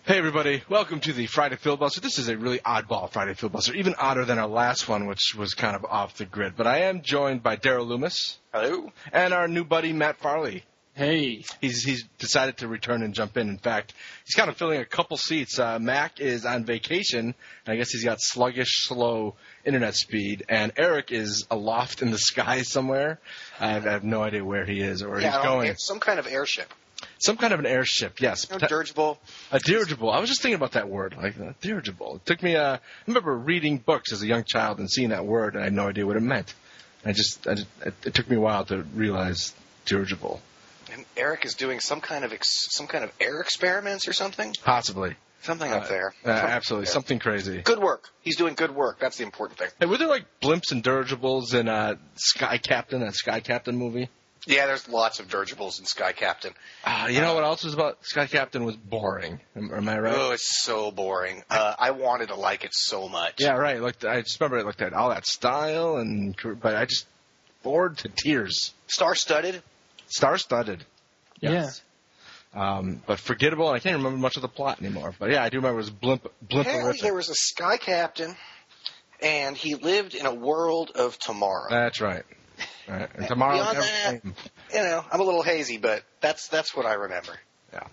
Hey everybody, welcome to the Friday Filibuster. This is a really oddball Friday Filibuster, even odder than our last one, which was kind of off the grid. But I am joined by Daryl Loomis. Hello. And our new buddy, Matt Farley. Hey. He's decided to return and jump in. In fact, he's kind of filling a couple seats. Mac is on vacation, and I guess he's got sluggish, slow internet speed. And Eric is aloft in the sky somewhere. I have no idea where he is or where he's going. It's some kind of airship. Some kind of an airship, yes. Dirigible. A dirigible. I was just thinking about that word, like a dirigible. It took me. I remember reading books as a young child and seeing that word, and I had no idea what it meant. It took me a while to realize dirigible. And Eric is doing some kind of air experiments or something. Possibly. Something up there. Absolutely, something crazy. Good work. He's doing good work. That's the important thing. Hey, were there like blimps and dirigibles in Sky Captain, that Sky Captain movie? Yeah, there's lots of dirigibles in Sky Captain. You know what else was about Sky Captain was boring. Am I right? Oh, it's so boring. I wanted to like it so much. Yeah, right. I just remember it looked at all that style, but I just bored to tears. Star-studded. Star-studded. Yes. Yeah. But forgettable, and I can't remember much of the plot anymore. But yeah, I do remember it was blimp. Apparently there was a Sky Captain, and he lived in a world of tomorrow. That's right. Right. And tomorrow, beyond that, I'm a little hazy, but that's what I remember. Yeah.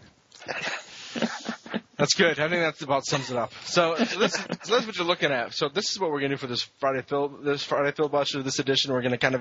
That's good. I think that about sums it up. So that's what you're looking at. So this is what we're going to do for this Friday Filibuster, this edition. We're going to kind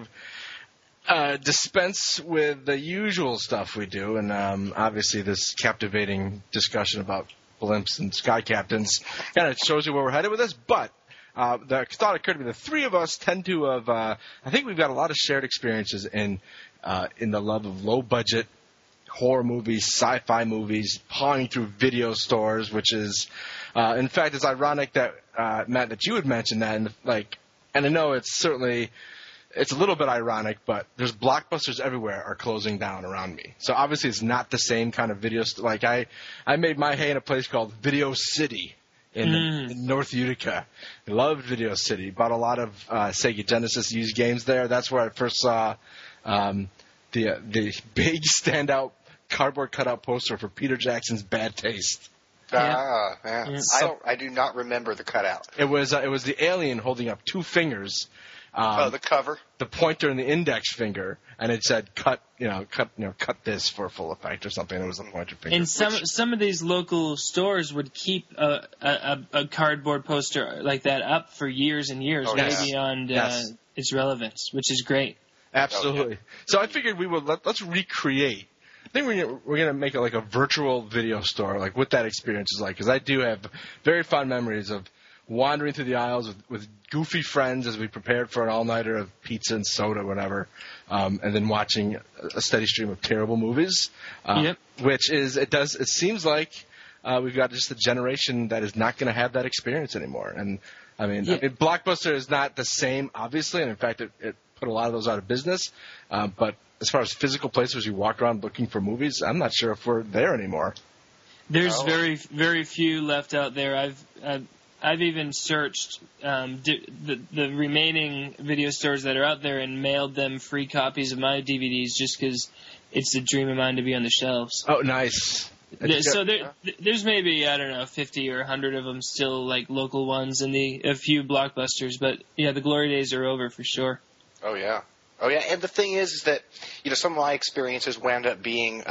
of dispense with the usual stuff we do, and obviously this captivating discussion about blimps and sky captains kind of shows you where we're headed with this, but the thought occurred to me, the three of us tend to have, I think we've got a lot of shared experiences in the love of low-budget horror movies, sci-fi movies, pawing through video stores, which is, in fact, it's ironic that, Matt, that you had mentioned that, and I know it's a little bit ironic, but there's Blockbusters everywhere are closing down around me. So obviously it's not the same kind of video like I made my hay in a place called Video City. In North Utica. I loved Video City. Bought a lot of Sega Genesis used games there. That's where I first saw the big standout cardboard cutout poster for Peter Jackson's Bad Taste. Yeah. Yeah. I do not remember the cutout. It was the alien holding up two fingers. The cover, the pointer and the index finger, and it said cut this for full effect or something. It was the pointer finger. And some of these local stores would keep a cardboard poster like that up for years and years, way beyond its relevance, which is great. Absolutely. So I figured we would let's recreate. I think we're gonna make it like a virtual video store, like what that experience is like, because I do have very fond memories of wandering through the aisles with goofy friends as we prepared for an all-nighter of pizza and soda, whatever, and then watching a steady stream of terrible movies. Which is it seems like we've got just a generation that is not going to have that experience anymore. And I mean, Blockbuster is not the same, obviously, and in fact, it put a lot of those out of business. But as far as physical places you walk around looking for movies, I'm not sure if we're there anymore. There's very, very few left out there. I've even searched the remaining video stores that are out there and mailed them free copies of my DVDs just because it's a dream of mine to be on the shelves. Oh, nice. So there's maybe, 50 or 100 of them still, like local ones, and a few Blockbusters. But, yeah, the glory days are over for sure. Oh, yeah. And the thing is that, some of my experiences wound up being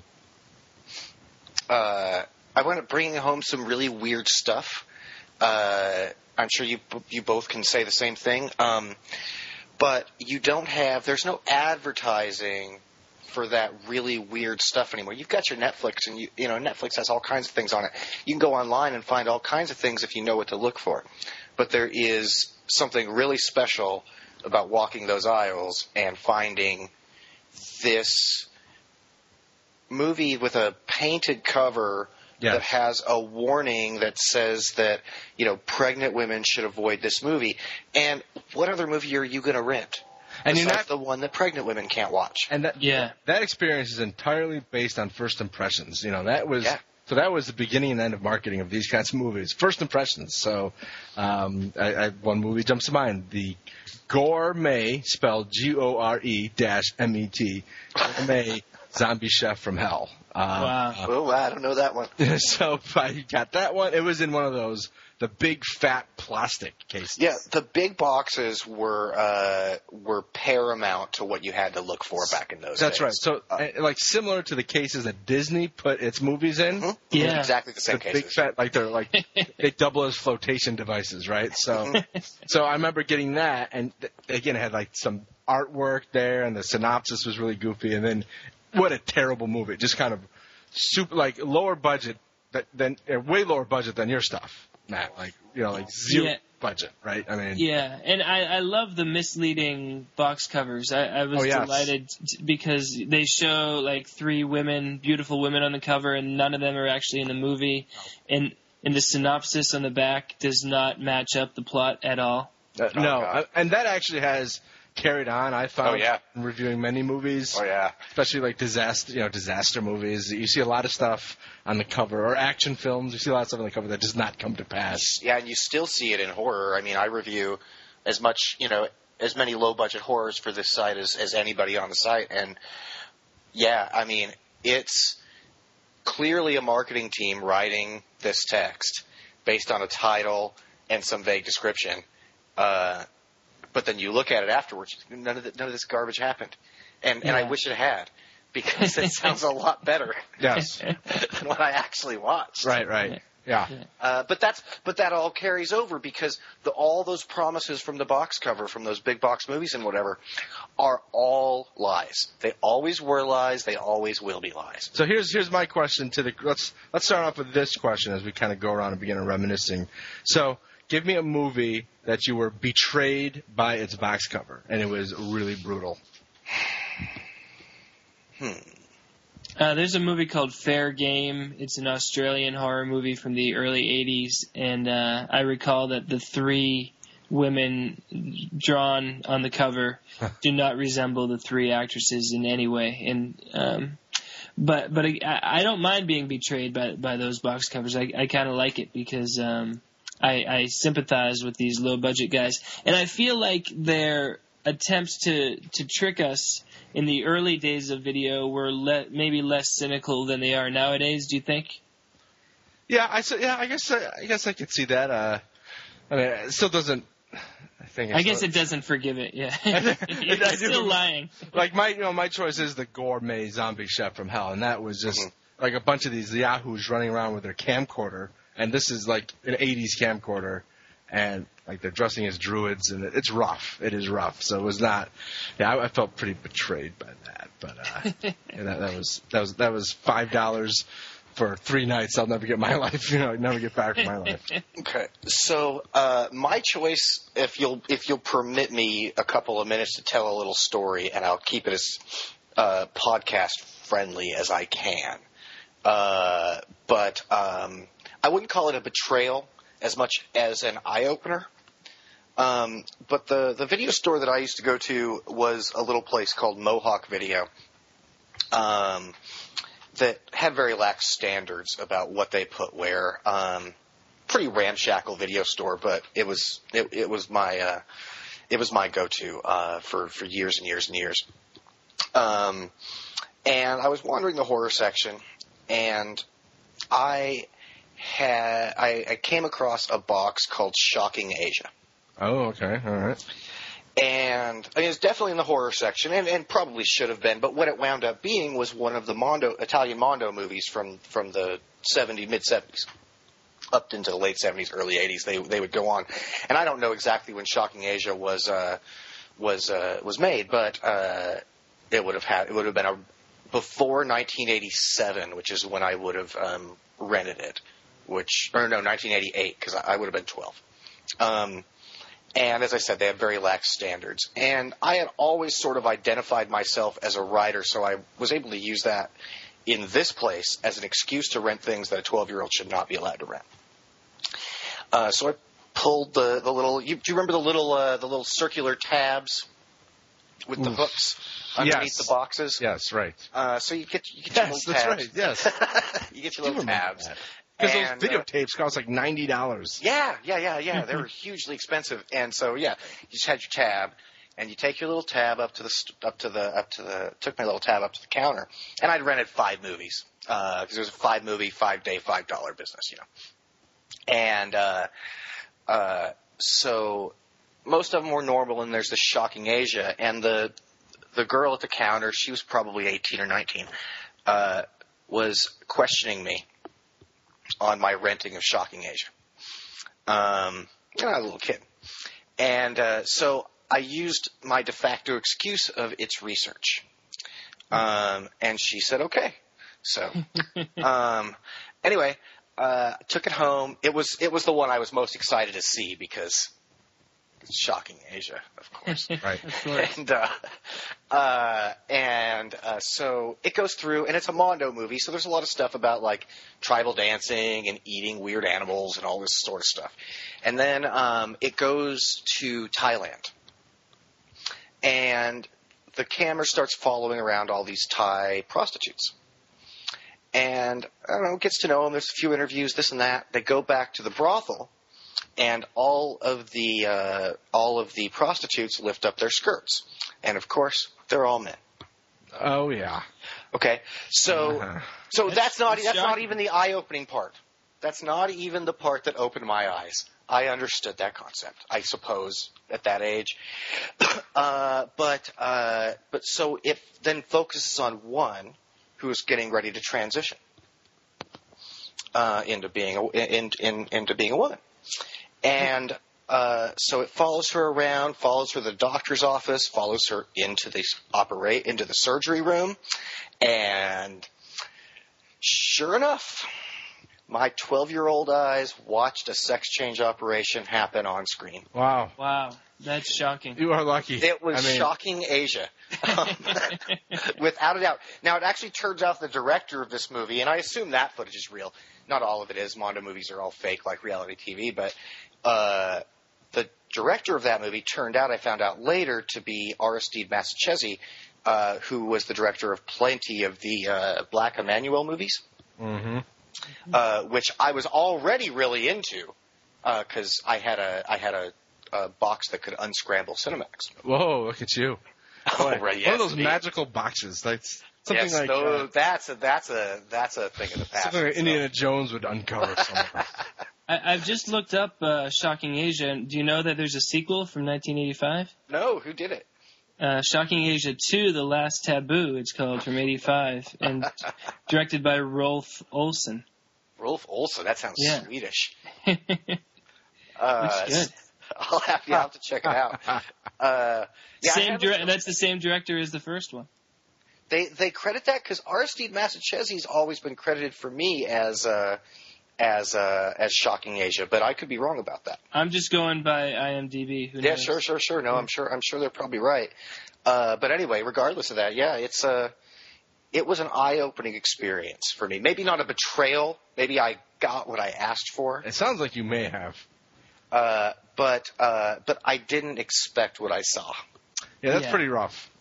I wound up bringing home some really weird stuff. I'm sure you both can say the same thing. But there's no advertising for that really weird stuff anymore. You've got your Netflix, and Netflix has all kinds of things on it. You can go online and find all kinds of things if you know what to look for. But there is something really special about walking those aisles and finding this movie with a painted cover that has a warning that says that, pregnant women should avoid this movie. And what other movie are you going to rent? And you're not the one that pregnant women can't watch. And that experience is entirely based on first impressions. So that was the beginning and end of marketing of these kinds of movies. First impressions. So one movie jumps to mind. The Gourmet, spelled Gore-MET, Gourmet Zombie Chef from Hell. Wow. Oh, I don't know that one. So I got that one. It was in one of those, the big fat plastic cases. Yeah, the big boxes were paramount to what you had to look for back in those days. That's right. So, like similar to the cases that Disney put its movies in. Mm-hmm. Yeah. Exactly the same The cases. big fat, like they're like they double as flotation devices, right? So, so I remember getting that, and again, it had like some artwork there, and the synopsis was really goofy, and then what a terrible movie! Just kind of super, like lower budget than way lower budget than your stuff, Matt. Like like zero budget, right? I mean, yeah, and I love the misleading box covers. I was delighted because they show like 3 women, beautiful women on the cover, and none of them are actually in the movie, and the synopsis on the back does not match up the plot at all. No, and that actually has carried on. I found in reviewing many movies. Oh yeah, especially like disaster movies. You see a lot of stuff on the cover, or action films. You see a lot of stuff on the cover that does not come to pass. Yeah, and you still see it in horror. I mean, I review as much, as many low budget horrors for this site as anybody on the site, and yeah, I mean, it's clearly a marketing team writing this text based on a title and some vague description. But then you look at it afterwards, none of this garbage happened. And I wish it had, because it sounds a lot better Yes. than what I actually watched. Right. Yeah. But that all carries over, because all those promises from the box cover, from those big box movies and whatever, are all lies. They always were lies. They always will be lies. So here's my question to let's start off with this question as we kind of go around and begin reminiscing. So, give me a movie that you were betrayed by its box cover, and it was really brutal. There's a movie called Fair Game. It's an Australian horror movie from the early 80s, and I recall that the 3 women drawn on the cover do not resemble the 3 actresses in any way. And but I don't mind being betrayed by those box covers. I kind of like it because I sympathize with these low-budget guys. And I feel like their attempts to trick us in the early days of video were maybe less cynical than they are nowadays. Do you think? Yeah, I guess I could see that. I mean, it still doesn't. I guess it doesn't forgive it. Yeah, it's still lying. Like my choice is the gourmet zombie chef from hell, and that was just like a bunch of these yahoos running around with their camcorder, and this is like an '80s camcorder, and like they're dressing as druids, and it's rough. It is rough. So it was not. Yeah, I felt pretty betrayed by that, but that was $5 for 3 nights. I'll never get my life. Never get back from my life. Okay, so my choice, if you'll permit me a couple of minutes to tell a little story, and I'll keep it as podcast friendly as I can. But I wouldn't call it a betrayal as much as an eye opener. But the video store that I used to go to was a little place called Mohawk Video. That had very lax standards about what they put where. Pretty ramshackle video store, but it was my go-to for years and years and years. And I was wandering the horror section, and I came across a box called Shocking Asia. Oh, okay, all right. And I mean, it's definitely in the horror section, and probably should have been. But what it wound up being was one of the Italian Mondo movies from the mid 70s, up into the late 70s, early 80s. They would go on, and I don't know exactly when Shocking Asia was made, but it would have been before 1987, which is when I would have rented it. 1988, because I would have been 12. And as I said, they have very lax standards. And I had always sort of identified myself as a writer, so I was able to use that in this place as an excuse to rent things that a 12-year-old should not be allowed to rent. So I pulled the little. Do you remember the little circular tabs with the hooks underneath the boxes? Yes, right. So you get your little tabs. That's right. Yes, you get your little tabs. Because those videotapes cost like $90. Yeah. They were hugely expensive. And so, you just had your tab, And you take your little tab took my little tab up to the counter, and I'd rented 5 movies because it was a 5-movie, 5-day, $5 business, And so most of them were normal, and there's this Shocking Asia, and the girl at the counter, she was probably 18 or 19, was questioning me on my renting of Shocking Asia. I was a little kid. And so I used my de facto excuse of its research. And she said, okay. So anyway, took it home. It was the one I was most excited to see because it's Shocking Asia, of course. Right. Of course. And so it goes through, and it's a Mondo movie, so there's a lot of stuff about like tribal dancing and eating weird animals and all this sort of stuff. And then it goes to Thailand, and the camera starts following around all these Thai prostitutes. And I don't know, gets to know them. There's a few interviews, this and that. They go back to the brothel, and all of the prostitutes lift up their skirts, and of course they're all men. Oh yeah. Okay, so that's not even the eye-opening part. That's not even the part that opened my eyes. I understood that concept, I suppose, at that age. But so it then focuses on one who is getting ready to transition into being a woman. And so it follows her around, follows her to the doctor's office, follows her into the surgery room, and sure enough, my 12-year-old eyes watched a sex change operation happen on screen. Wow. Wow. That's shocking. You are lucky. It was Shocking Asia. Without a doubt. Now, it actually turns out the director of this movie, and I assume that footage is real. Not all of it is. Mondo movies are all fake, like reality TV. But the director of that movie turned out, I found out later, to be Aristide Massachesi, who was the director of plenty of the Black Emanuel movies. Mm-hmm. Which I was already really into because I had a box that could unscramble Cinemax. Whoa! Look at you. Oh, right, yes, one of those magical boxes. Like something yes, like that's a thing of the past. Something like Indiana Jones would uncover somewhere. I've just looked up Shocking Asia. Do you know that there's a sequel from 1985? No, who did it? Shocking Asia 2, The Last Taboo, it's called, from 85, and directed by Rolf Olsen. Rolf Olsen, that sounds Swedish. Looks good. I'll have to check it out. That's the same director as the first one. They credit that because Aristide Massachesi's always been credited for me as Shocking Asia, but I could be wrong about that. I'm just going by IMDb. Who knows? Sure. No, I'm sure they're probably right. But anyway, regardless of that, it was an eye-opening experience for me. Maybe not a betrayal. Maybe I got what I asked for. It sounds like you may have. But I didn't expect what I saw. Yeah, that's pretty rough.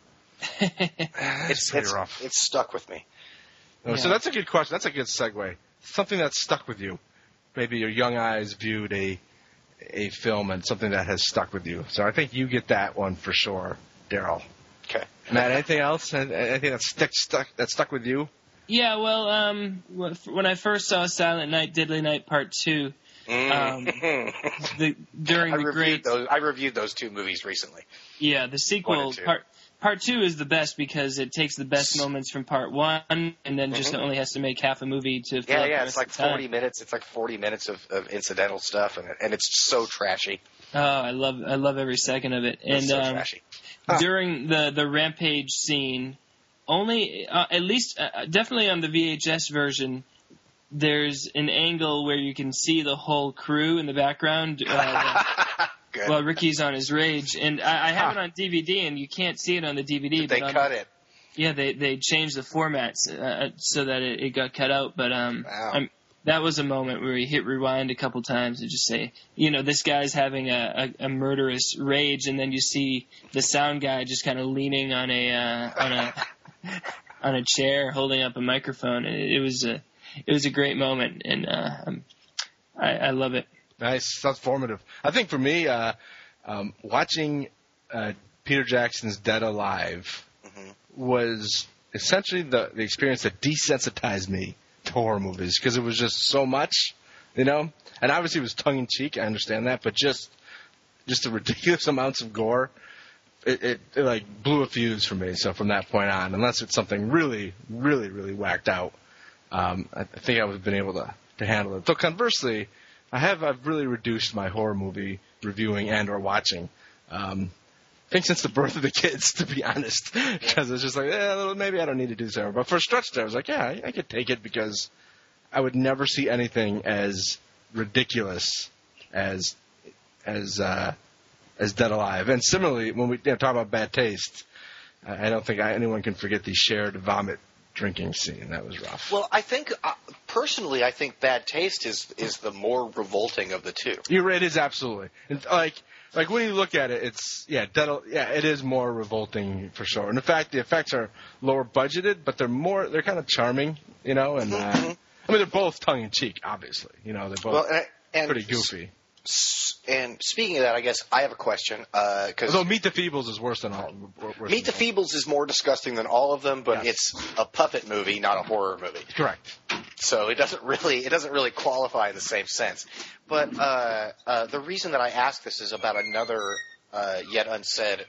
It's pretty rough. It's stuck with me. So that's a good question. That's a good segue. Something that stuck with you. Maybe your young eyes viewed a film and something that has stuck with you. So I think you get that one for sure, Daryl. Okay. Matt, anything else? Anything that stuck with you? Yeah, well, when I first saw Silent Night, Deadly Night Part 2, I reviewed those two movies recently. Yeah, the sequel, Part 2 is the best because it takes the best moments from Part 1 and then just only has to make half a movie to fill up the rest it's like of the time. 40 minutes. It's like 40 minutes of incidental stuff, and it's so trashy. Oh, I love every second of it. It's so trashy. During the rampage scene, only at least definitely on the VHS version, there's an angle where you can see the whole crew in the background while Ricky's on his rage. And I have it on DVD, and you can't see it on the DVD. They cut it. Yeah, they changed the formats so that it got cut out. But that was a moment where you hit rewind a couple times and just say, this guy's having a murderous rage, and then you see the sound guy just kind of leaning on a chair, holding up a microphone, and it was a great moment, and I love it. Nice, sounds formative. I think for me, watching Peter Jackson's Dead Alive was essentially the experience that desensitized me to horror movies because it was just so much, you know? And obviously it was tongue-in-cheek, I understand that, but just the ridiculous amounts of gore, it like blew a fuse for me. So from that point on, unless it's something really, really, really whacked out, I think I would have been able to handle it. Though conversely, I've really reduced my horror movie reviewing and or watching. I think since the birth of the kids, to be honest, because it's just like, maybe I don't need to do this anymore. But for a stretch there, I was like, yeah, I could take it because I would never see anything as ridiculous as Dead Alive. And similarly, when we talk about bad taste, I don't think anyone can forget the shared vomit drinking scene. That was rough. Well, I think, personally, I think Bad Taste is the more revolting of the two. You're right, it is absolutely. And like when you look at it, it is more revolting for sure. And in fact, the effects are lower budgeted, but they're kind of charming, you know, and I mean, they're both tongue in cheek, obviously. You know, they're both pretty goofy. And speaking of that, I guess I have a question. Although Meet the Feebles is worse than all. Meet the Feebles is more disgusting than all of them, but It's a puppet movie, not a horror movie. Correct. So it doesn't really qualify in the same sense. But the reason that I ask this is about another yet unsaid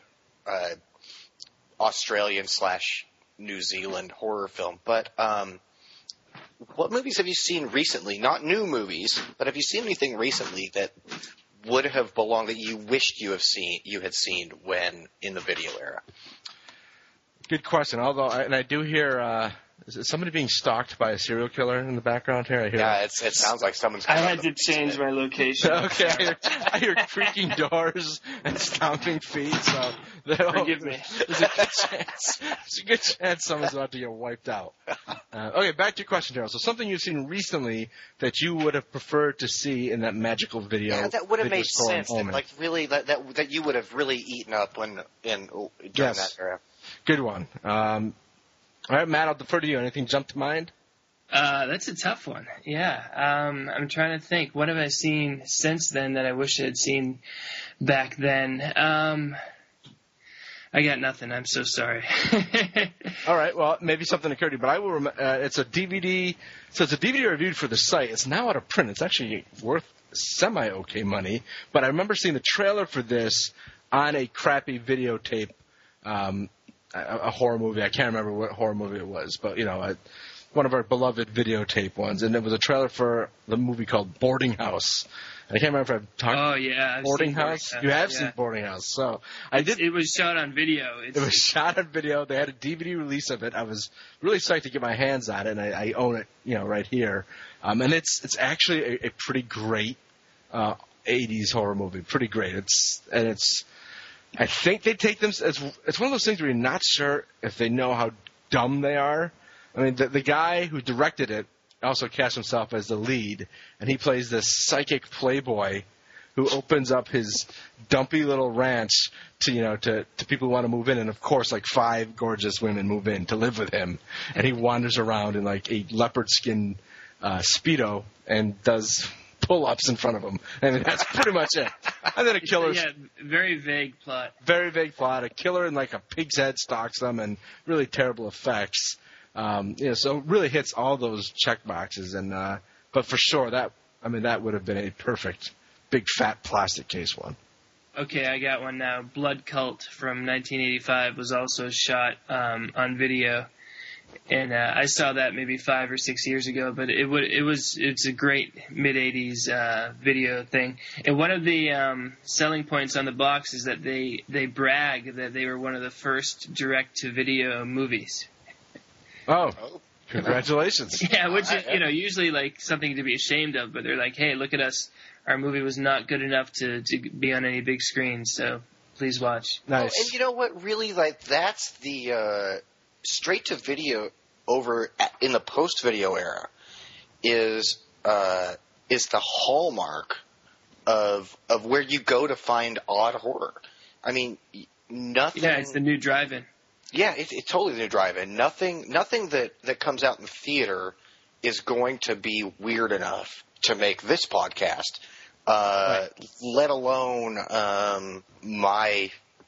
Australian/New Zealand horror film. But what movies have you seen recently? Not new movies, but have you seen anything recently that would have belonged that you wished you had seen when in the video era? Good question. Although, I do hear. Is somebody being stalked by a serial killer in the background here? It sounds like someone's. I had to change my location. Okay, I hear creaking doors and stomping feet. So forgive me. There's a good chance someone's about to get wiped out. Okay, back to your question, Daryl. So something you've seen recently that you would have preferred to see in that magical video. Yeah, that would have made sense. Moment. That you would have really eaten up during that era. Good one. All right, Matt, I'll defer to you. Anything jump to mind? That's a tough one. Yeah. I'm trying to think. What have I seen since then that I wish I had seen back then? I got nothing. I'm so sorry. All right. Well, maybe something occurred to you, but I will remember. It's a DVD. So it's a DVD reviewed for the site. It's now out of print. It's actually worth semi-okay money. But I remember seeing the trailer for this on a crappy videotape. A horror movie. I can't remember what horror movie it was, but, you know, one of our beloved videotape ones. And it was a trailer for the movie called Boarding House. And I can't remember if I've talked about Boarding House. You have seen Boarding House. So I did. It was shot on video. It was shot on video. They had a DVD release of it. I was really psyched to get my hands on it, and I own it, you know, right here. And it's actually a pretty great 80s horror movie. Pretty great. I think they take them. It's one of those things where you're not sure if they know how dumb they are. I mean, the guy who directed it also cast himself as the lead, and he plays this psychic playboy who opens up his dumpy little ranch to people who want to move in, and of course, like 5 gorgeous women move in to live with him, and he wanders around in like a leopard skin Speedo and does pull-ups in front of them. I mean, that's pretty much it. And then a killer. Yeah, very vague plot. Very vague plot. A killer in like a pig's head stalks them, and really terrible effects. So it really hits all those check boxes. And but for sure, that would have been a perfect big fat plastic case one. Okay, I got one now. Blood Cult from 1985 was also shot on video. And I saw that maybe 5 or 6 years ago, but it's a great mid-'80s video thing. And one of the selling points on the box is that they brag that they were one of the first direct-to-video movies. Oh, congratulations! Yeah, which is usually like something to be ashamed of, but they're like, hey, look at us. Our movie was not good enough to be on any big screen, so please watch. Nice. Oh, and you know what? Really, like that's the straight to video over in the post video era is the hallmark of where you go to find odd horror. I mean, nothing. Yeah, it's the new drive-in. Yeah, it's totally the new drive-in. Nothing that comes out in the theater is going to be weird enough to make this podcast. Right. Let alone my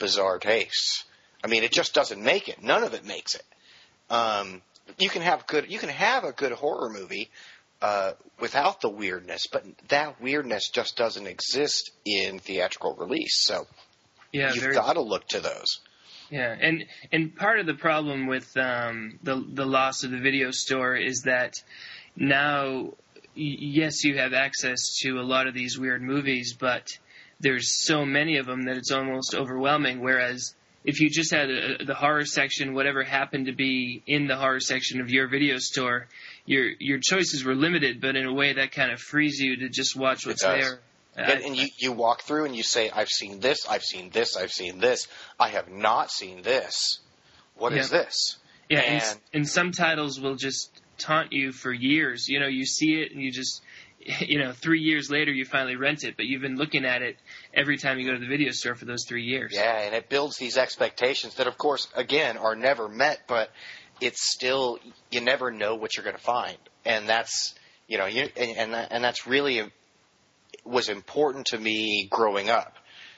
bizarre tastes. I mean, it just doesn't make it. None of it makes it. You can have a good horror movie without the weirdness, but that weirdness just doesn't exist in theatrical release. So you've got to look to those. Yeah, and part of the problem with the loss of the video store is that now, yes, you have access to a lot of these weird movies, but there's so many of them that it's almost overwhelming. Whereas if you just had the horror section, whatever happened to be in the horror section of your video store, your choices were limited, but in a way that kind of frees you to just watch what's there. And you walk through and you say, I've seen this, I've seen this, I've seen this. I have not seen this. What is this? Yeah, and some titles will just taunt you for years. You know, you see it and you just, 3 years later you finally rent it, but you've been looking at it every time you go to the video store for those 3 years. Yeah, and it builds these expectations that, of course, again, are never met, but it's still, you never know what you're going to find. And that's, and that's really was important to me growing up.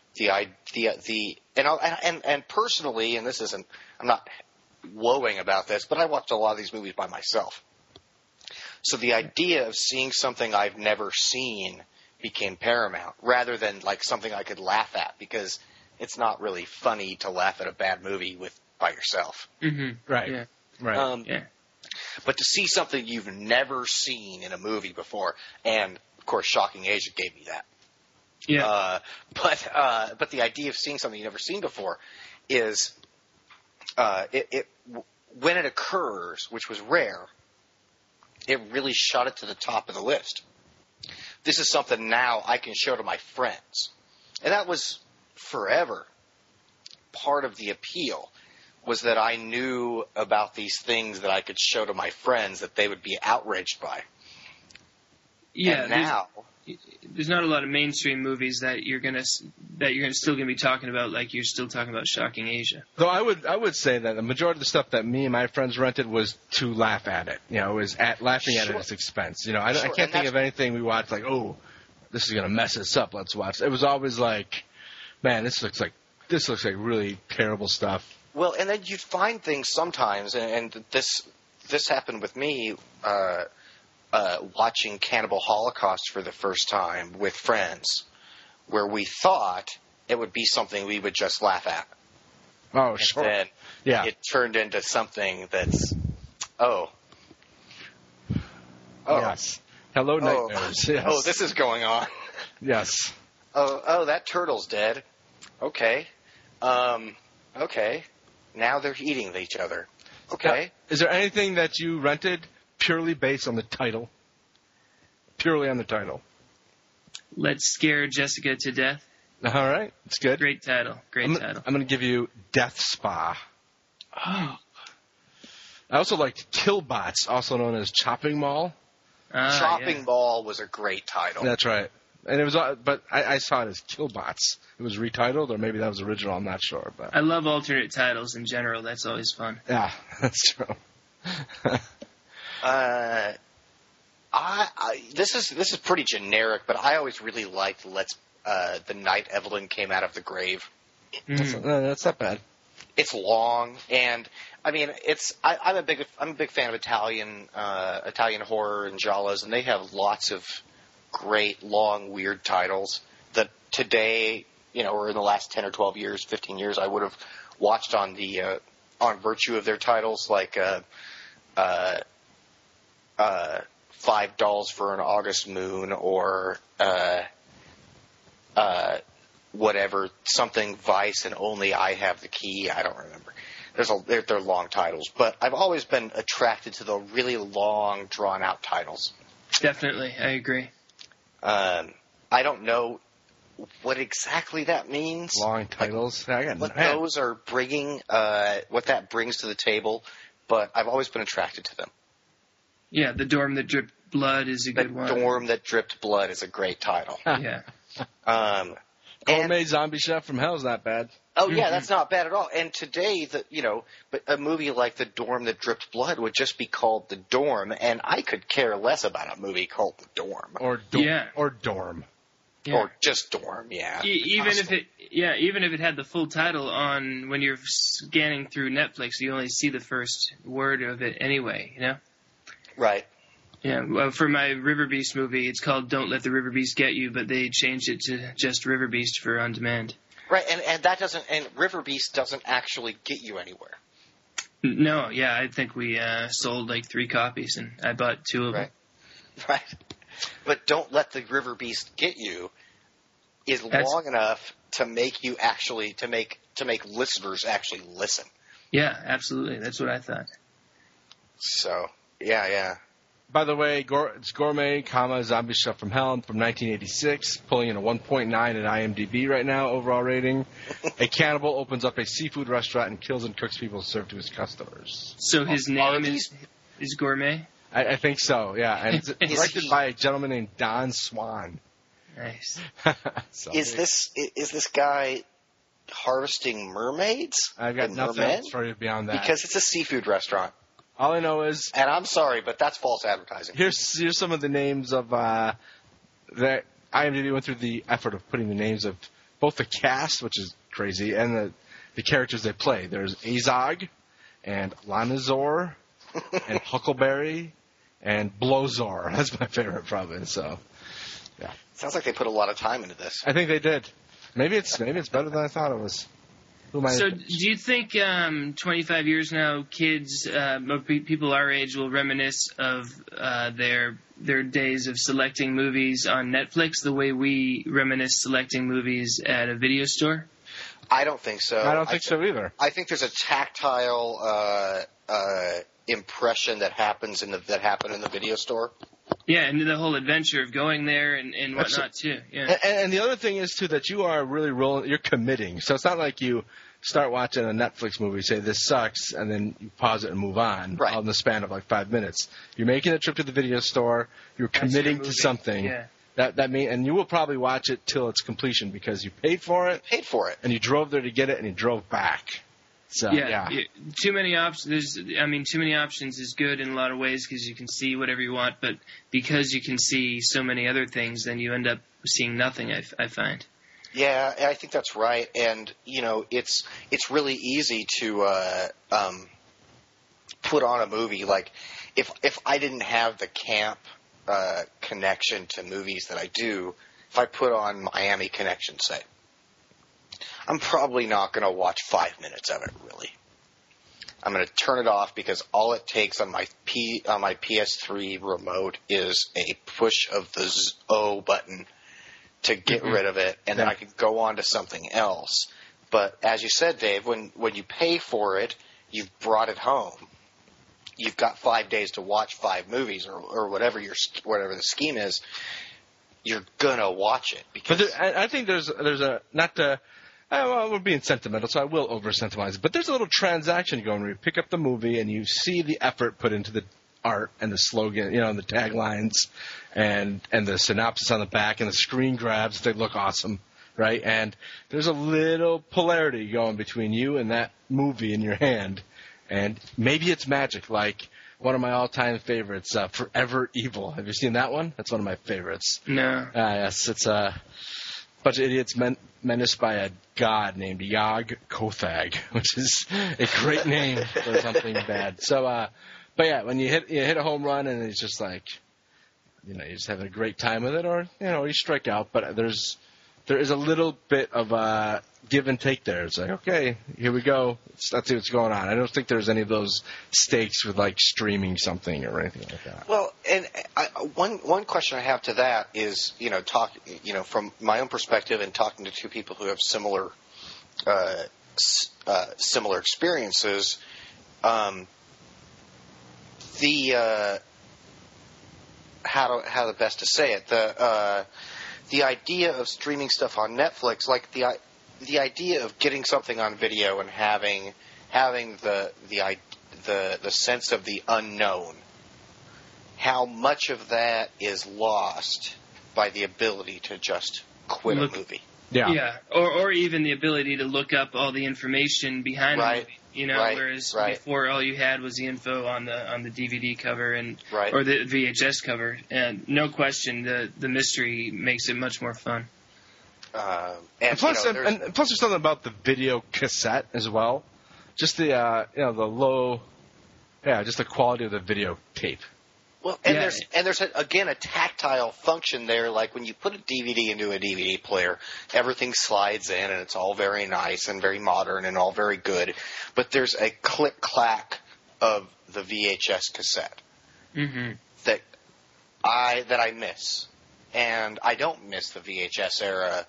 And personally, and this isn't, I'm not woeing about this, but I watched a lot of these movies by myself. So the idea of seeing something I've never seen became paramount, rather than like something I could laugh at, because it's not really funny to laugh at a bad movie by yourself. Mm-hmm. Right. Yeah. Right. But to see something you've never seen in a movie before, and of course, Shocking Asia gave me that. Yeah. But the idea of seeing something you've never seen before is, when it occurs, which was rare, it really shot it to the top of the list. This is something now I can show to my friends. And that was forever part of the appeal, was that I knew about these things that I could show to my friends that they would be outraged by. Yeah, and now there's not a lot of mainstream movies that you're still gonna be talking about, like you're still talking about Shocking Asia. Though I would say that the majority of the stuff that me and my friends rented was to laugh at it. It was laughing at its expense. I can't think of anything we watched like, oh, this is gonna mess us up. Let's watch. It was always like, man, this looks like really terrible stuff. Well, and then you'd find things sometimes, and this happened with me. Watching Cannibal Holocaust for the first time with friends, where we thought it would be something we would just laugh at. Oh, and sure. Then it turned into something that's, yes. Hello, nightmares. Yes. Oh, this is going on. Yes. Oh, that turtle's dead. Okay. Okay. Now they're eating each other. Okay. Is there anything that you rented purely based on the title? Purely on the title. Let's Scare Jessica to Death. All right. It's good. Great title. I'm going to give you Death Spa. Oh. I also liked Killbots, also known as Chopping Mall. Chopping Mall was a great title. That's right. And it was, but I saw it as Killbots. It was retitled, or maybe that was original. I'm not sure. But I love alternate titles in general. That's always fun. Yeah, that's true. This is pretty generic, but I always really liked The Night Evelyn Came Out of the Grave. That's not bad. It's long, and I mean, I'm a big fan of Italian horror and giallos, and they have lots of great long weird titles that today, or in the last 10 or 12 years, 15 years, I would have watched on virtue of their titles, like Five Dolls for an August Moon, or whatever, something Vice and Only I Have the Key. I don't remember. They're long titles, but I've always been attracted to the really long, drawn-out titles. Definitely, I agree. I don't know what exactly that means. Long titles. What those are bringing, what that brings to the table, but I've always been attracted to them. Yeah, The Dorm That Dripped Blood is a good one. The Dorm That Dripped Blood is a great title. Yeah. Gourmet Zombie Chef from Hell is not bad. Oh, yeah, that's not bad at all. And today, but a movie like The Dorm That Dripped Blood would just be called The Dorm, and I could care less about a movie called The Dorm. Or Dorm. Yeah. Or just Dorm, yeah. Even if it had the full title on, when you're scanning through Netflix, you only see the first word of it anyway, you know? Right. Yeah, well, for my River Beast movie, it's called Don't Let the River Beast Get You, but they changed it to just River Beast for on demand. Right, and that doesn't, and River Beast doesn't actually get you anywhere. No, yeah, I think we sold like 3 copies, and I bought 2 of them. Right. But Don't Let the River Beast Get You is long enough to make you actually, to make listeners actually listen. Yeah, absolutely. That's what I thought. So, yeah. By the way, it's Gourmet, Zombie Stuff from Hell from 1986, pulling in a 1.9 at IMDb right now, overall rating. A cannibal opens up a seafood restaurant and kills and cooks people served to his customers. So his name is Gourmet? I think so, yeah. And it's directed by a gentleman named Don Swan. Nice. So, is this guy harvesting mermaids? I've got nothing else for you beyond that. Because it's a seafood restaurant. All I know is... And I'm sorry, but that's false advertising. Here's some of the names of... that IMDb went through the effort of putting the names of both the cast, which is crazy, and the characters they play. There's Azog, and Lanazor, and Huckleberry, and Blowzor. That's my favorite, probably, so... Yeah. Sounds like they put a lot of time into this. I think they did. Maybe it's better than I thought it was. So do you think 25 years now, kids, people our age will reminisce of their days of selecting movies on Netflix the way we reminisce selecting movies at a video store? I don't think so. I don't think so either. I think there's a tactile impression that happened in the video store. Yeah, and the whole adventure of going there and whatnot, too. Yeah. And the other thing is, too, that you are really you're committing. So it's not like you start watching a Netflix movie, say, this sucks, and then you pause it and move on in the span of like 5 minutes. You're making a trip to the video store. You're committing to something. Yeah. And you will probably watch it till its completion because you paid for it. And you drove there to get it, and you drove back. So, yeah. Too many options. Too many options is good in a lot of ways because you can see whatever you want, but because you can see so many other things, then you end up seeing nothing. I find. Yeah, I think that's right, and it's really easy to put on a movie. Like if I didn't have the camp connection to movies that I do, if I put on Miami Connection, say, I'm probably not going to watch 5 minutes of it, really. I'm going to turn it off because all it takes on my PS3 remote is a push of the O button to get rid of it, and then I can go on to something else. But as you said, Dave, when you pay for it, you've brought it home. You've got 5 days to watch 5 movies or whatever the scheme is. You're gonna watch it because. But I think there's a not to. Well, we're being sentimental, so I will over-sentiment it. But there's a little transaction going where you pick up the movie and you see the effort put into the art and the slogan, and the taglines and the synopsis on the back and the screen grabs. They look awesome, right? And there's a little polarity going between you and that movie in your hand. And maybe it's magic, like one of my all-time favorites, Forever Evil. Have you seen that one? That's one of my favorites. No. Yes, it's a bunch of idiots menaced by a god named Yog Kothag, which is a great name for something bad. So, but yeah, when you hit a home run and it's just like, you're just having a great time with it, or you strike out. But there is a little bit of give and take there. It's like, okay, here we go. Let's see what's going on. I don't think there's any of those stakes with like streaming something or anything like that. Well, and one question I have to that is, from my own perspective and talking to two people who have similar experiences, how the best to say it, the idea of streaming stuff on Netflix, like the idea of getting something on video and having the sense of the unknown, how much of that is lost by the ability to just quit a movie. Yeah. Or even the ability to look up all the information behind the movie. you know, Right, whereas right. before all you had was the info on the DVD cover Right. or the VHS cover. And no question, the mystery makes it much more fun. And plus, you know, and plus, there's something about the video cassette as well. Just the the low, just the quality of the video tape. well, and Yeah. there's again a tactile function there. Like when you put a DVD into a DVD player, everything slides in, and it's all very nice and very modern and all very good. But there's a click clack of the VHS cassette Mm-hmm. that I miss, and I don't miss the VHS era.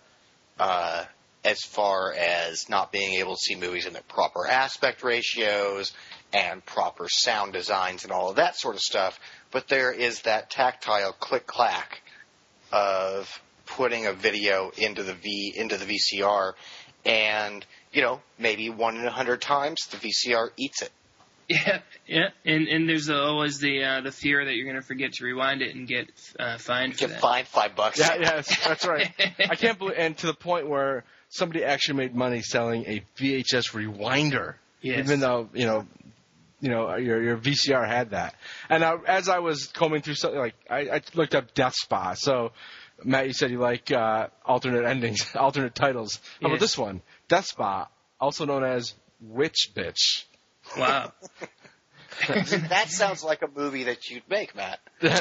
As far as not being able to see movies in their proper aspect ratios and proper sound designs and all of that sort of stuff, but there is that tactile click-clack of putting a video into the VCR, and, you know, maybe 1 in 100 times the VCR eats it. Yeah, and there's always the fear that you're going to forget to rewind it and get fined for Get that. fined $5. Yeah, that's right. I can't believe, and to the point where somebody actually made money selling a VHS rewinder, Yes. even though your VCR had that. And as I was combing through something, like I looked up Death Spa. So Matt, you said you like alternate endings, alternate titles. How about Yes. this one? Death Spa, also known as Witch Bitch. Wow. That sounds like a movie that you'd make, Matt.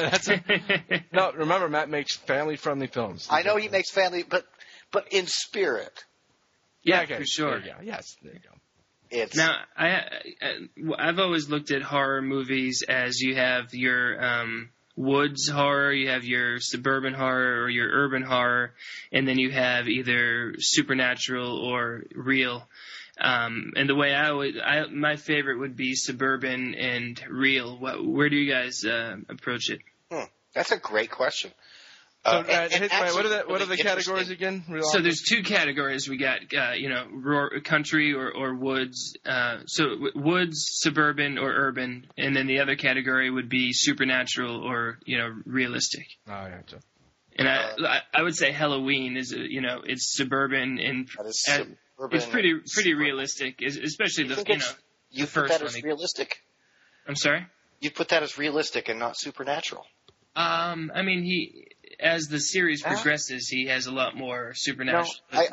No, remember, Matt makes family-friendly films. I know he makes family, but in spirit, Yeah, okay, for sure. There you go. Yes, there you go. it's Now, I've always looked at horror movies as you have your woods horror, you have your suburban horror or your urban horror, and then you have either supernatural or real. And the way my favorite would be suburban and real. Where do you guys approach it? That's a great question. So, And what are actually the categories again? So there's two categories. We got, country or woods. Woods, suburban, or urban, and then the other category would be supernatural or realistic. Oh, yeah, so. And I would say Halloween is it's suburban and That is and suburban it's pretty suburban. realistic, especially You think the you the put first that as one. realistic? I'm sorry. You put that as realistic and not supernatural. I mean, he as the series progresses, he has a lot more supernatural.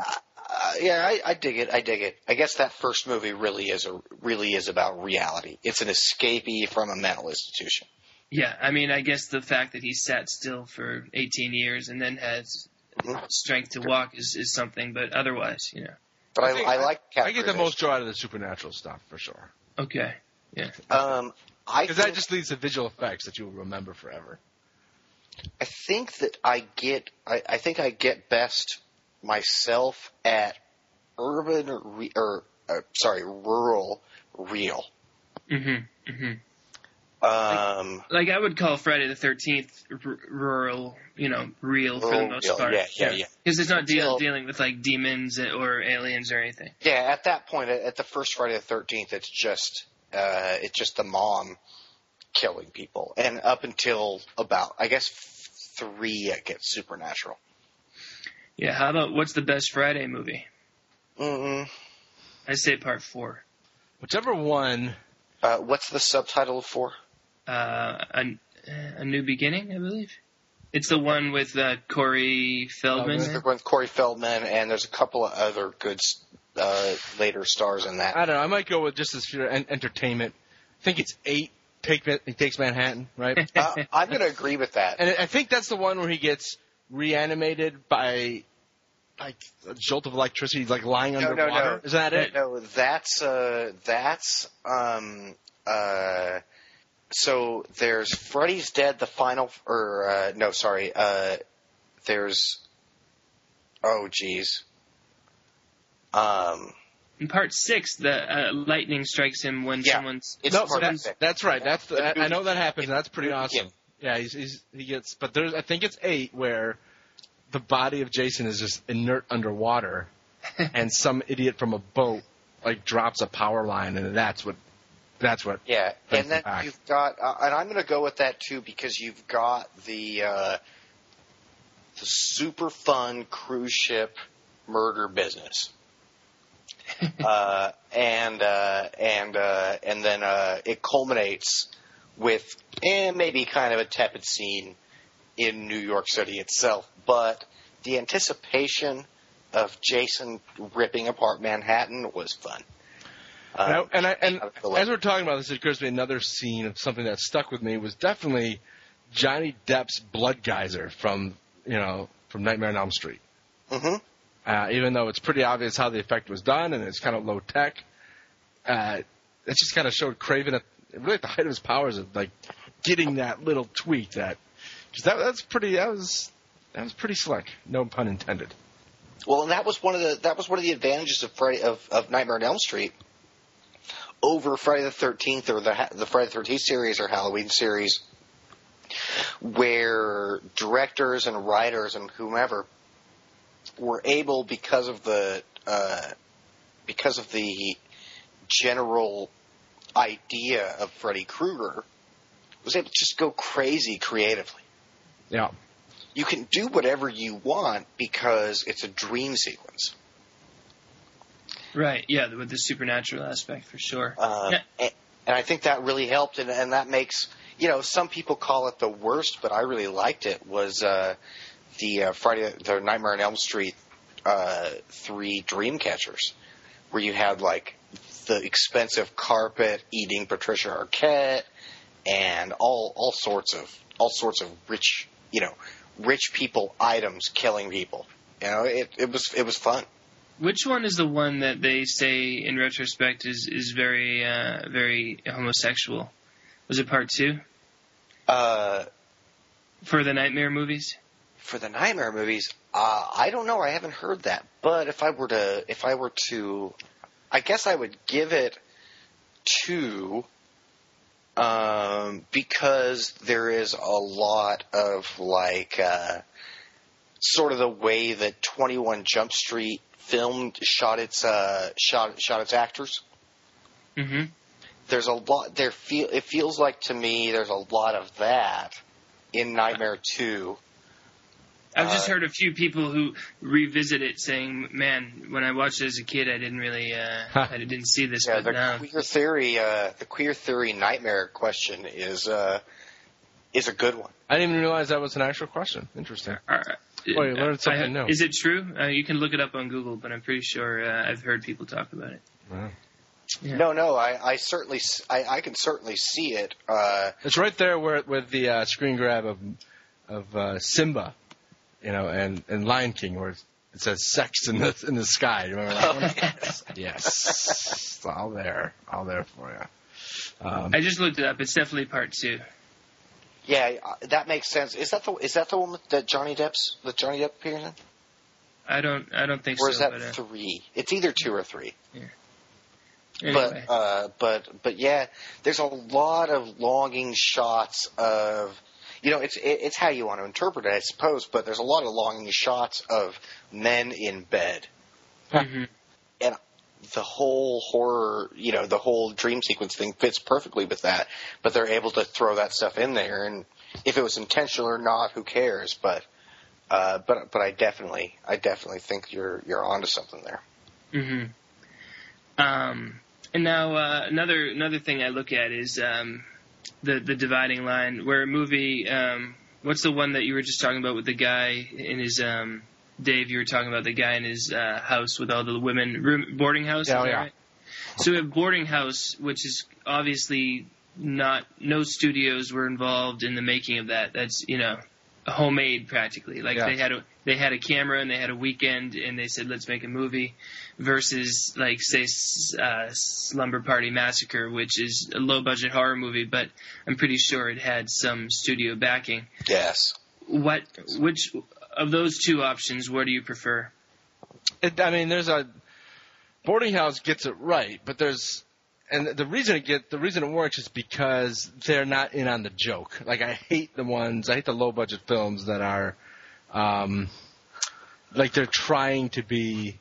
I dig it. I dig it. I guess that first movie really is about reality. It's an escapee from a mental institution. Yeah, I mean, I guess the fact that he sat still for 18 years and then has strength to walk is something, but otherwise, But I like I get the most joy out of the supernatural stuff for sure. Okay, yeah. Because that just leads to visual effects that you will remember forever. I think that I get best myself at rural real. Mm-hmm. Like I would call Friday the 13th rural, real for the most part. Yeah. Because it's not Until- dealing with like demons or aliens or anything. Yeah, at that point, at the first Friday the 13th, it's just the mom killing people, and up until about, I guess, 3, it gets supernatural. Yeah. How about what's the best Friday movie? Mm-mm. I say part 4. Whichever one. What's the subtitle for? A New Beginning, I believe. It's the one with Corey Feldman. With Corey Feldman, and there's a couple of other good later stars in that. I don't know. I might go with just as pure entertainment. I think it's 8. He takes Manhattan, right? I'm going to agree with that. And I think that's the one where he gets reanimated by like a jolt of electricity, like lying underwater. No. Is that it? No, so there's Freddy's Dead, the final, there's, In part 6, the lightning strikes him when someone's. it's part of it. That's right. I know that happens. And that's pretty awesome. Yeah, he gets. But I think it's 8 where the body of Jason is just inert underwater, and some idiot from a boat like drops a power line, and that's what. Yeah, brings and then him back. you've got, and I'm going to go with that too, because you've got the super fun cruise ship murder business. and then it culminates with maybe kind of a tepid scene in New York City itself. But the anticipation of Jason ripping apart Manhattan was fun. And as we're talking about this, it occurs to me another scene of something that stuck with me was definitely Johnny Depp's blood geyser from Nightmare on Elm Street. Mm-hmm. Even though it's pretty obvious how the effect was done and it's kind of low tech, it just kind of showed Craven really at the height of his powers of like getting that little tweak that was pretty slick. No pun intended. Well, and that was one of the advantages of Nightmare on Elm Street over Friday the 13th or the Friday the 13th series or Halloween series, where directors and writers and whomever were able, because of the general idea of Freddy Krueger, was able to just go crazy creatively. Yeah. You can do whatever you want because it's a dream sequence. Right, yeah, with the supernatural aspect, for sure. And I think that really helped, and that makes, some people call it the worst, but I really liked it, was the Nightmare on Elm Street 3 Dreamcatchers, where you had, like, the expensive carpet eating Patricia Arquette and all sorts of rich people items killing people. It was fun. Which one is the one that they say in retrospect is very very homosexual? Was it part 2? For the Nightmare movies? For the Nightmare movies, I don't know. I haven't heard that. But if I were to, I guess I would give it 2. Because there is a lot of sort of the way that 21 Jump Street shot its actors. Mm-hmm. There's a lot there. It feels like to me there's a lot of that in Nightmare 2. I've just heard a few people who revisit it saying, "Man, when I watched it as a kid, I didn't really, I didn't see this." Yeah, but now the queer theory Nightmare question is a good one. I didn't even realize that was an actual question. Interesting. You learned something new. Is it true? You can look it up on Google, but I'm pretty sure I've heard people talk about it. Wow. Yeah. No, I certainly, I can certainly see it. It's right there with the screen grab of Simba. And Lion King, where it says "sex in the sky." You remember that one? Yes, it's all there for you. I just looked it up. It's definitely part 2. Yeah, that makes sense. Is that the one that Johnny Depp appears in? I don't think so. Or is that 3? It's either 2 or 3. Yeah. Anyway. But yeah, there's a lot of longing shots of. It's how you want to interpret it, I suppose, but there's a lot of longing shots of men in bed. Mm-hmm. And the whole horror, the whole dream sequence thing fits perfectly with that, but they're able to throw that stuff in there, and if it was intentional or not, who cares? But I definitely think you're onto something there. Mm-hmm. And now another thing I look at is the dividing line where a movie. What's the one that you were just talking about with the guy in his Dave? You were talking about the guy in his house with all the women, boarding house. Yeah, is that yeah. Right? So we have boarding house, which is obviously no studios were involved in the making of that. That's homemade practically. Like they had a camera and they had a weekend and they said let's make a movie. Versus like say Slumber Party Massacre, which is a low budget horror movie, but I'm pretty sure it had some studio backing. Yes. Which of those two options, what do you prefer? There's a boarding house gets it right, but the reason it works is because they're not in on the joke. Like I hate the low budget films that are like they're trying to be.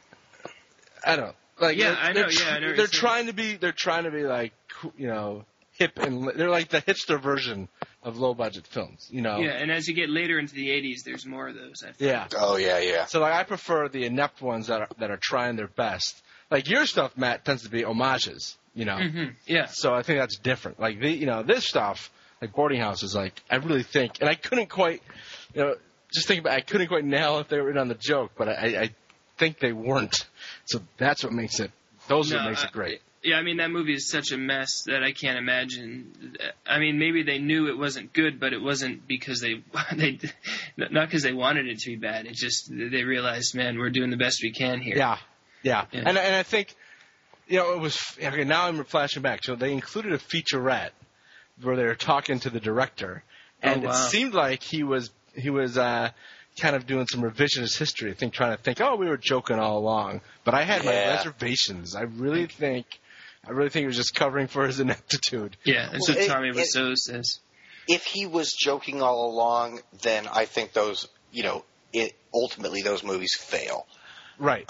I don't know. Like yeah, I know. They're trying to be like hip and they're like the hipster version of low budget films. You know. Yeah, and as you get later into the 80s, there's more of those. I find. Yeah. Oh yeah. So like I prefer the inept ones that are trying their best. Like your stuff, Matt, tends to be homages. You know. Mm-hmm. Yeah. So I think that's different. Like this stuff, like Boarding House, is like I really think, and I couldn't quite, just think about. I couldn't quite nail if they were in on the joke, but I think they weren't. So that's what makes it. Those are what makes it great. Yeah, I mean that movie is such a mess that I can't imagine. I mean, maybe they knew it wasn't good, but it wasn't because they not because they wanted it to be bad. It just they realized, man, we're doing the best we can here. Yeah. And I think, it was okay. Now I'm flashing back. So they included a featurette where they were talking to the director, and it seemed like he was kind of doing some revisionist history. I think trying to think, we were joking all along. But I had my reservations. I really think he was just covering for his ineptitude. Yeah, that's what Tommy Wiseau says. If he was joking all along, then I think those, ultimately those movies fail. Right.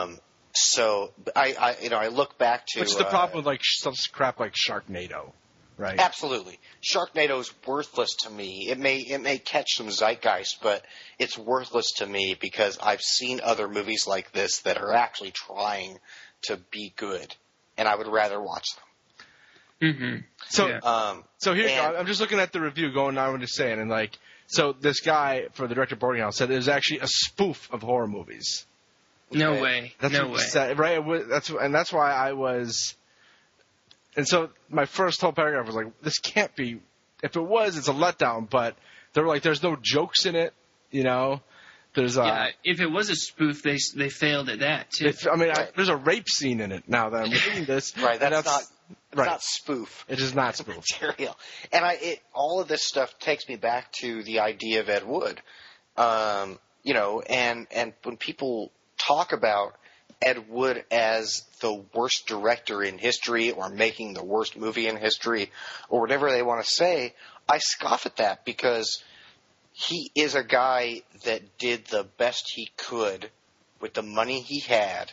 So I look back to. What's the problem with like some crap like Sharknado? Right. Absolutely. Sharknado's worthless to me. It may catch some zeitgeist, but it's worthless to me because I've seen other movies like this that are actually trying to be good, and I would rather watch them. Mm-hmm. So here you go. I'm just looking at the review, going on what it's saying, and like, so this guy for the director of Boarding House said it was actually a spoof of horror movies. No way. That's no what way. He said, right? That's why I was. And so my first whole paragraph was like, this can't be. If it was, it's a letdown. But they were like, there's no jokes in it, There's if it was a spoof, they failed at that too. There's a rape scene in it now that I'm reading this. Right, that's not spoof. It is not spoof material. And all of this stuff takes me back to the idea of Ed Wood. And when people talk about Ed Wood as the worst director in history or making the worst movie in history or whatever they want to say, I scoff at that because he is a guy that did the best he could with the money he had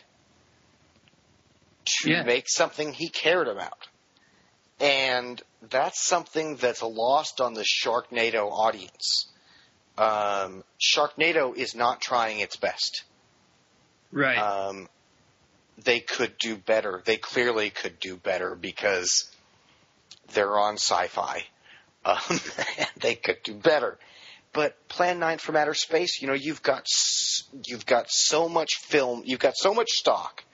to make something he cared about. And that's something that's lost on the Sharknado audience. Sharknado is not trying its best. Right. They could do better. They clearly could do better because they're on Sci-Fi. They could do better. But Plan 9 from Outer Space, you've got so much film, you've got so much stock.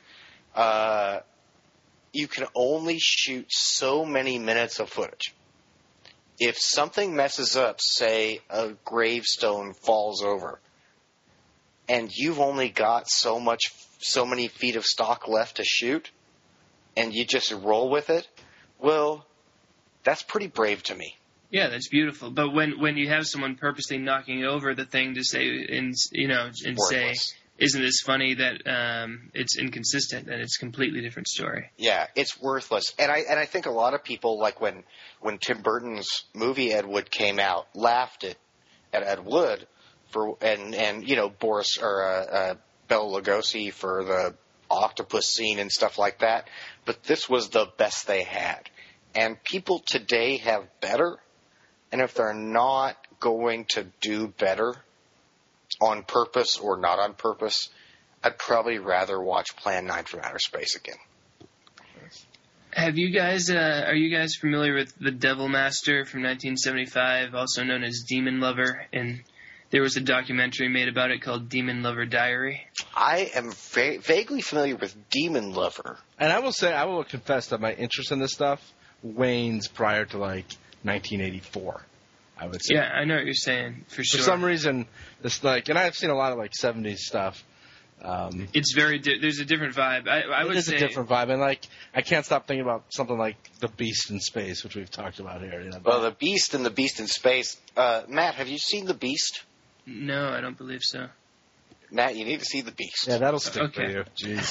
You can only shoot so many minutes of footage. If something messes up, say a gravestone falls over, and you've only got so many feet of stock left to shoot, and you just roll with it, well, that's pretty brave to me. Yeah, that's beautiful. But when you have someone purposely knocking over the thing to say, and say, isn't this funny that it's inconsistent and it's a completely different story? Yeah, it's worthless. And I think a lot of people, like when Tim Burton's movie Ed Wood came out, laughed at Ed Wood and Boris or Bela Lugosi for the octopus scene and stuff like that. But this was the best they had. And people today have better. And if they're not going to do better on purpose or not on purpose, I'd probably rather watch Plan 9 from Outer Space again. Have you guys? Are you guys familiar with The Devil Master from 1975, also known as Demon Lover? And there was a documentary made about it called Demon Lover Diary. I am vaguely familiar with Demon Lover. And I will confess that my interest in this stuff wanes prior to 1984, I would say. Yeah, I know what you're saying, for sure. For some reason, and I've seen a lot of 70s stuff. It's there's a different vibe. I would say it's a different vibe, and I can't stop thinking about something like The Beast in Space, which we've talked about here. Well, The Beast and The Beast in Space. Matt, have you seen The Beast? No, I don't believe so. Matt, you need to see The Beast. Yeah, that'll stick for you. Jeez.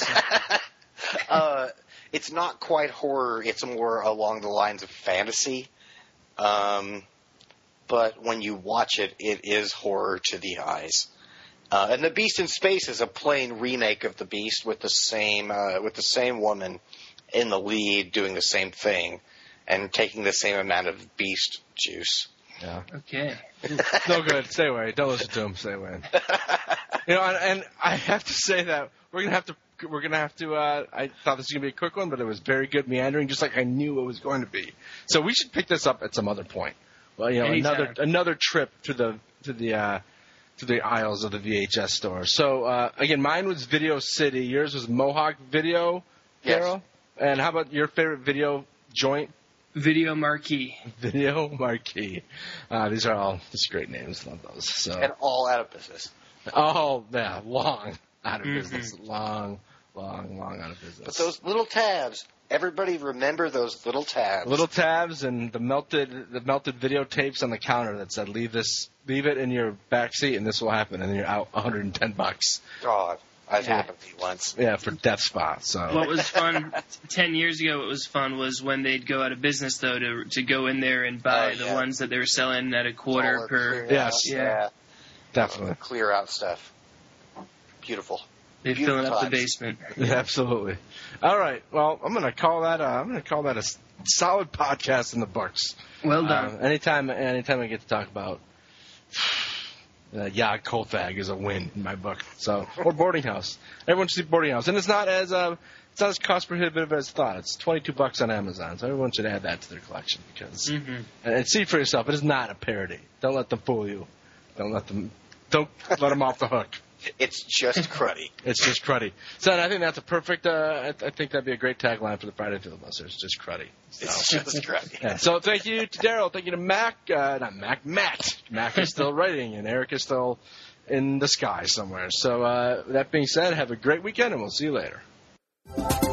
It's not quite horror. It's more along the lines of fantasy. But when you watch it, it is horror to the eyes. And The Beast in Space is a plain remake of The Beast with the same woman in the lead doing the same thing. and taking the same amount of beast juice. Yeah. Okay. No good. Stay away. Don't listen to him. Stay away. And I have to say that we're gonna have to. I thought this was gonna be a quick one, but it was very good meandering, just like I knew it was going to be. So we should pick this up at some other point. Well, Anytime. another trip to the aisles of the VHS store. So again, mine was Video City. Yours was Mohawk Video. Yes. Carol? And how about your favorite video joint? Video Marquee. Video Marquee. These are all just great names. Love those. So. And all out of business. Oh, yeah, long out of business. Long out of business. But those little tabs, everybody remember those little tabs. Little tabs and the melted videotapes on the counter that said, leave it in your back seat and this will happen, and then you're out $110. God, I've happened to you once. Yeah, for Death Spot. So What was fun 10 years ago? What was fun was when they'd go out of business though to go in there and buy the ones that they were selling at a quarter per. Yes. Yeah. Definitely. Clear out stuff. Beautiful. They're filling up the basement. Yeah, absolutely. All right. Well, I'm gonna call that a solid podcast in the books. Well done. Anytime I get to talk about Yag Kothag is a win in my book. So, or Boarding House. Everyone should see Boarding House, and it's not as cost prohibitive as thought. It's $22 on Amazon, so everyone should add that to their collection because and see for yourself. It is not a parody. Don't let them fool you. Don't let them off the hook. It's just cruddy. It's just cruddy. So I think that's a perfect. I think that'd be a great tagline for the Friday Filibusters. Just cruddy. So. It's just cruddy. Yeah. So thank you to Daryl. Thank you to Matt. Matt is still writing, and Eric is still in the sky somewhere. So that being said, have a great weekend, and we'll see you later.